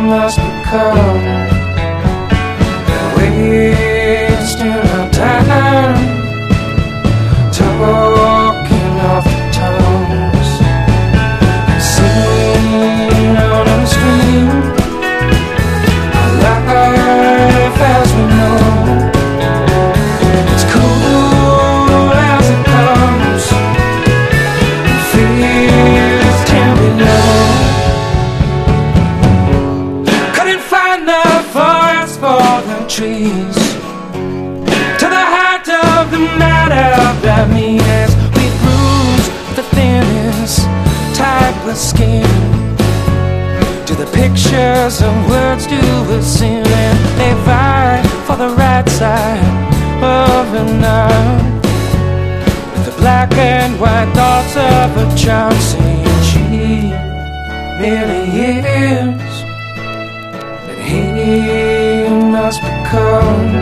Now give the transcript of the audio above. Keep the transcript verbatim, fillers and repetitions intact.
must become. Wasting our time, talking off the tongues, seen on the stream, life as we know. It's cool as it comes, and feels ten below. Couldn't find the forest for the trees, to the heart of the matter that means we bruise the thinnest type of skin. Do the pictures and words do a sin, and they vie for the right side of the night, with the black and white thoughts of a child saying she merely is, and he must become.